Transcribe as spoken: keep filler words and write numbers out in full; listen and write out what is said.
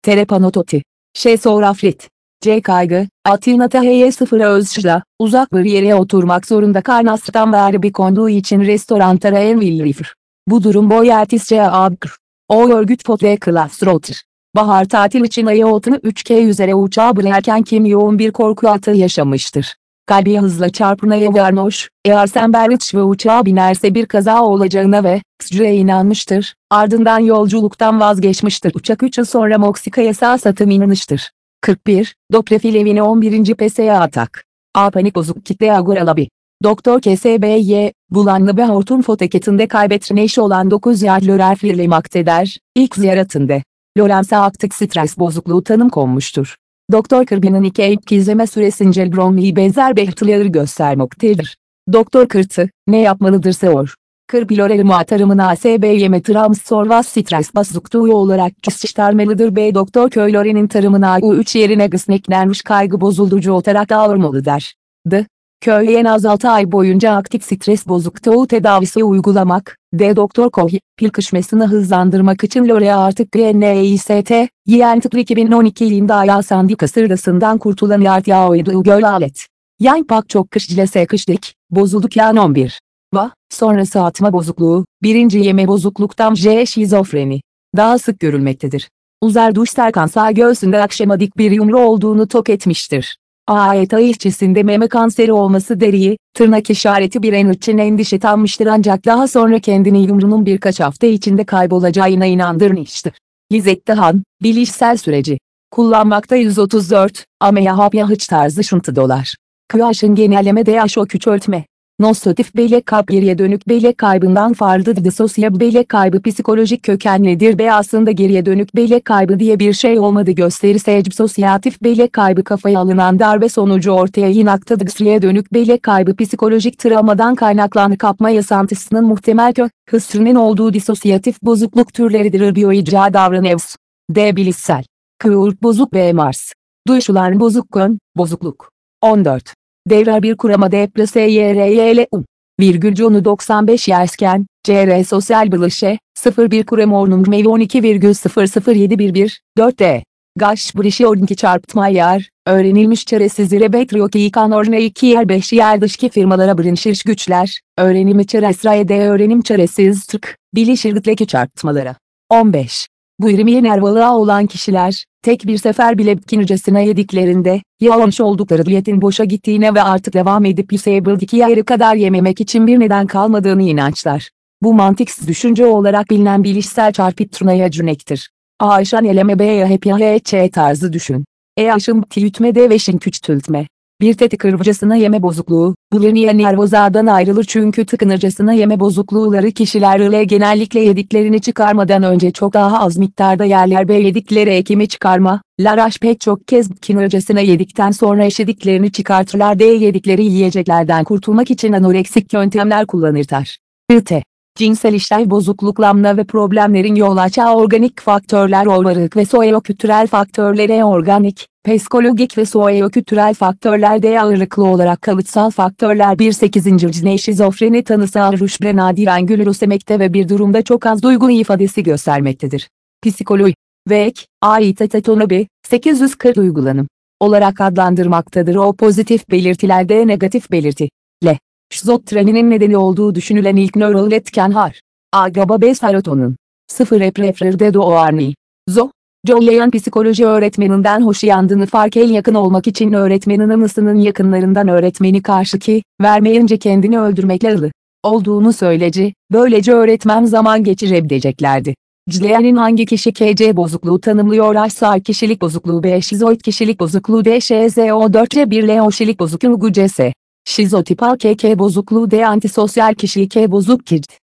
Terepanototi. Şezofrafrit. C. Kaygı. Atinata H'ye sıfır özşla, uzak bir yere oturmak zorunda karnastan var bir konduğu için restorantara en villifr. Bu durum boyertisce abgr. O örgüt fote klasrotur. Bahar tatil için hayatını üç K üzere uçağa bırakırken kim yoğun bir korku atı yaşamıştır. Kalbi hızla çarpmaya varmış, eğer Semberich ve uçağa binerse bir kaza olacağına ve psüre inanmıştır, ardından yolculuktan vazgeçmiştir. Uçak üç yıl sonra Meksika'ya sağ satım inanıştır. kırk bir, Doprefil evine on birinci P S A atak. A panik bozuk kitle agoralabi. Doktor K S B Y, bulanlı ve hortum foteketinde kaybetme işi olan dokuz yard lörerfirli makteder, ilk ziyaretinde. Lorenz'e aktif stres bozukluğu tanım konmuştur. Doktor Kirby'nin iki aylık izleme süresince Bromley'i benzer belirtileri göstermektedir. Doktor Kırtı, ne yapmalıdır sor. Kirby Lorel'i muhatarımın A S B Y trans sorvas stres bozukluğu olarak çıkarmalıdır. B. Doktor Köy Lorel'in tarımına U üç yerine gısneklenmiş kaygı bozuldurucu olarak davranmalı der. D. Köy en az altı ay boyunca aktif stres bozukluğu tedavisi uygulamak. D. Doktor Kohi, pil kışmasını hızlandırmak için Lore artık G N I S T, Yentik iki bin on iki yılında ayağı sandika sırrasından kurtulan yart yağı göl alet. Yan pak çok kışcilese kışlık, bozulduk yan on bir. Va, sonrası atma bozukluğu, birinci yeme bozukluktan J. Şizofreni. Daha sık görülmektedir. Uzar duş Serkan sağ göğsünde akşamadik bir yumru olduğunu tok etmiştir. A E T işçisinde meme kanseri olması deriyi, tırnak işareti bir en için endişe tanmıştır ancak daha sonra kendini yumrunun birkaç hafta içinde kaybolacağına inandırmıştır. Lizette Han, bilişsel süreci. Kullanmakta yüz otuz dört, amaya hapya hıç tarzı şuntı dolar. Q H'ın genelleme D H O küçültme. Nostatif bellek kaybı geriye dönük bellek kaybından farklıdır. Disosya bellek kaybı psikolojik kökenlidir. B aslında geriye dönük bellek kaybı diye bir şey olmadı gösterisi disosyatif bellek kaybı kafaya alınan darbe sonucu ortaya yinaktadır. Geriye dönük bellek kaybı psikolojik travmadan kaynaklanı kapma yaşantısının muhtemel kök hüsrünün olduğu disosyatif bozukluk türleridir. Biyoicra davranış. D bilişsel. Q bozuk B Mars. Duyuşular bozukkön, bozukluk. on dört. Devrer bir kurama deprese Y R Y L U. Virgül Conu doksan beş yersken, C R sosyal bilişe, sıfır bir kurem ornum mevi on iki virgül sıfır sıfır yedi bir bir, dört D. Gaş brişi ordinki çarpıtma yer, öğrenilmiş çaresiz rebetriyoki yıkan orne iki yer beş yer dışki firmalara brinşiş güçler, öğrenimi çaresraye D öğrenim çaresiz tık, bilişirlikteki çarpıtmalara. on beş. Bu irmiye nervalığa olan kişiler, tek bir sefer bile bikinircesine yediklerinde, yalamış oldukları diyetin boşa gittiğine ve artık devam edip Yüseybird iki yeri kadar yememek için bir neden kalmadığını inançlar. Bu mantıksız düşünce olarak bilinen bilişsel çarpıtmaya cünektir. A aşan eleme B'ye hep ya H Ç tarzı düşün. E aşın tültme D ve şin küçültme. Bir tetik kırvıcasına yeme bozukluğu, bu liniye nervozadan ayrılır çünkü tıkınırcasına yeme bozukluğuları kişiler ile genellikle yediklerini çıkarmadan önce çok daha az miktarda yerler B yedikleri ekimi çıkarma, laraş pek çok kez kinırcasına yedikten sonra eşediklerini çıkartırlar D yedikleri yiyeceklerden kurtulmak için anoreksik yöntemler kullanırlar. I T. Cinsel işlev bozukluklamla ve problemlerin yol açacağı organik faktörler ovarık ve sosyokültürel faktörlere organik, psikolojik ve sosyokültürel faktörler de ağırlıklı olarak kalıtsal faktörler bir sekizinci cine şizofreni tanısı aruşbre nadiren gülüsemekte ve bir durumda çok az duygu ifadesi göstermektedir. Psikoloji ve ek, A İ T tetonobi, sekiz yüz kırk uygulanım olarak adlandırmaktadır. O pozitif belirtilerde negatif belirti. L. Şizofreninin nedeni olduğu düşünülen ilk nöral etken har. A. GABA B. Serotonin. sıfır Eprefrerde Doğarni. Zo. Jolleyan psikoloji öğretmeninden hoşlandığını fark el yakın olmak için öğretmenin anısının yakınlarından öğretmeni karşıki, vermeyince kendini öldürmekle ılı olduğunu söyleci, böylece öğretmen zaman geçirebileceklerdi. Jolleyan'ın hangi kişi K C bozukluğu tanımlıyor? A kişilik bozukluğu B şizoid kişilik bozukluğu D Ş Z O dört C bir L kişilik bozukluğu C S. Şizotipal K K bozukluğu D antisosyal kişilik K bozuk K I D.